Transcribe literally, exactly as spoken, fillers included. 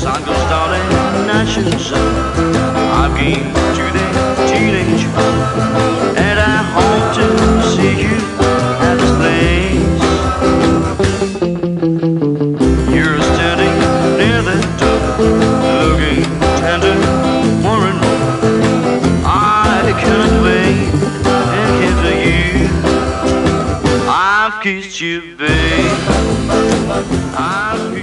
sun goes down and night shines up. I've gained to the teenage heart, and I hope to see you at this place. You're standing near the door, looking tender, more and more. I cannot wait and give to you. I've kissed you, babe. I've